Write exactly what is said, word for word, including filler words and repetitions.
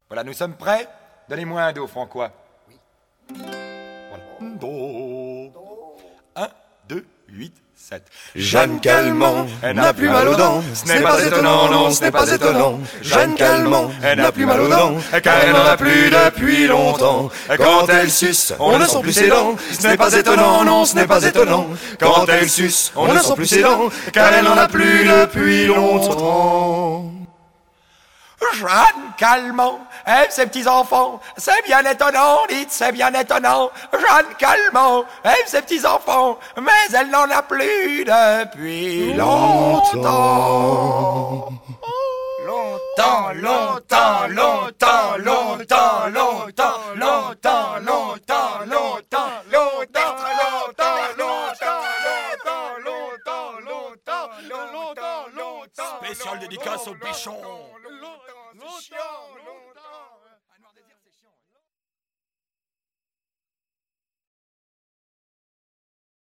Voilà, nous sommes prêts. Donnez-moi un do, Francois. Oui. Voilà. Do. Un, deux, huit, sept. Jeanne Calment n'a plus mal aux dents. Ce n'est pas étonnant, non, ce n'est pas étonnant. Jeanne Calment n'a plus mal aux dents, car elle n'en a plus depuis longtemps. Quand elle suce, on ne sent plus ses dents. Ce n'est pas étonnant, non, ce n'est pas étonnant. Quand elle suce, on ne sent plus ses dents, car elle n'en a plus depuis longtemps. Jeanne Calment aime ses petits-enfants, c'est bien étonnant, dites, c'est bien étonnant. Jeanne Calment aime ses petits-enfants, mais elle n'en a plus depuis longtemps. Longtemps, longtemps, longtemps, longtemps, longtemps, longtemps, longtemps, longtemps, longtemps, longtemps, longtemps, longtemps, longtemps, Spécial dédicace au bichon. longtemps.